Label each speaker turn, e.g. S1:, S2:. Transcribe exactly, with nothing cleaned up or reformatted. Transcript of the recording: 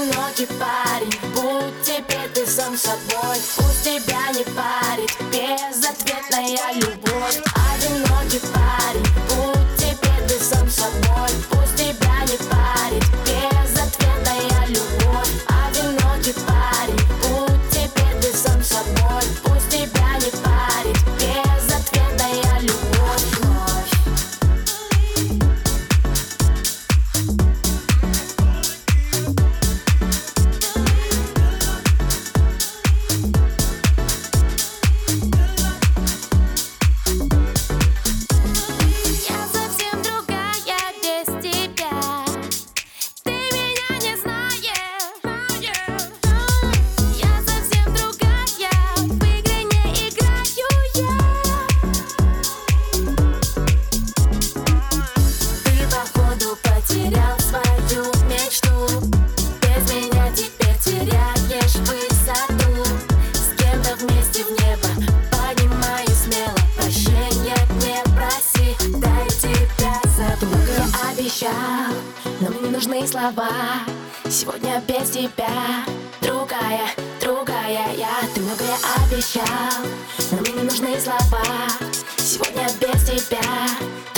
S1: одинокий парень, будь теперь ты сам собой. Пусть тебя не парит безответная любовь. Одинокий парень, будь теперь ты сам собой. Пусть тебя не парит безответная любовь. Одинокий парень, будь теперь ты сам собой. Пусть тебя не парит безответная любовь.
S2: Но мне не нужны слова. Сегодня без тебя другая, другая я. Ты многое обещал, но мне не нужны слова. Сегодня без тебя